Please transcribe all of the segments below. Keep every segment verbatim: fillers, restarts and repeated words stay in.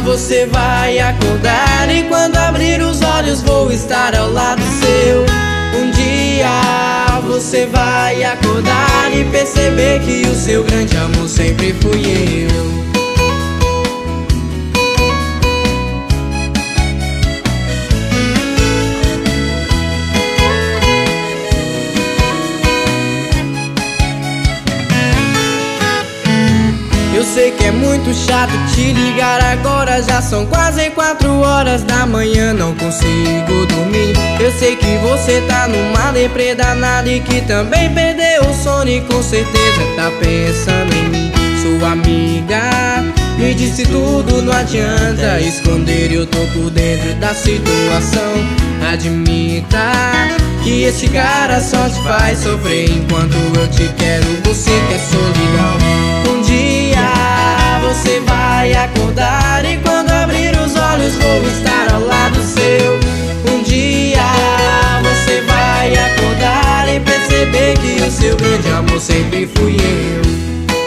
você vai acordar e quando abrir os olhos vou estar ao lado seu. Um dia você vai acordar e perceber que o seu grande amor sempre fui eu. Eu sei que é muito chato te ligar agora, já são quase quatro horas da manhã, não consigo dormir. Eu sei que você tá numa deprê danada e que também perdeu o sono e com certeza tá pensando em mim. Sua amiga me disse tudo, não adianta esconder, eu tô por dentro da situação. Admita que esse cara só te faz sofrer enquanto eu te quero, você quer solidão. Um dia você vai acordar e quando abrir os olhos vou estar ao lado seu. Um dia você vai acordar e perceber que o seu grande amor sempre fui eu.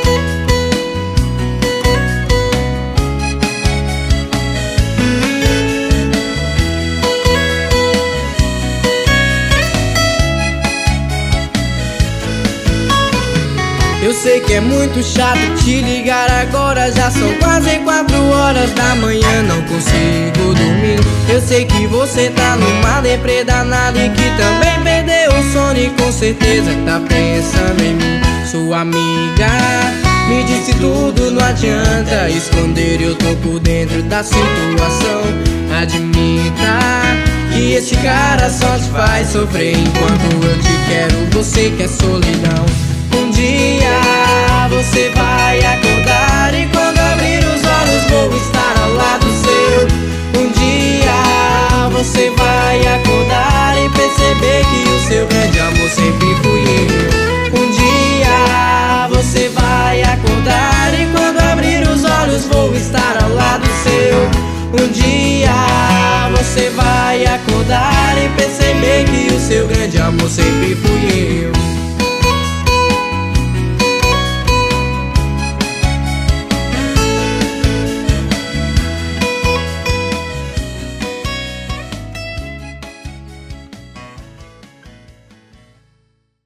Eu sei que é muito chato te ligar agora, já são quase quatro horas da manhã, não consigo dormir. Eu sei que você tá numa deprê danada e que também perdeu o sono e com certeza tá pensando em mim. Sua amiga me disse tudo, não adianta esconder, eu tô por dentro da situação. Admita que esse cara só te faz sofrer enquanto eu te quero, você quer solidão. Um dia você vai acordar e quando abrir os olhos vou estar ao lado seu. Um dia você vai acordar e perceber que o seu grande amor sempre fui eu. Um dia você vai acordar e quando abrir os olhos vou estar ao lado seu. Um dia você vai acordar e perceber que o seu grande amor sempre fui eu.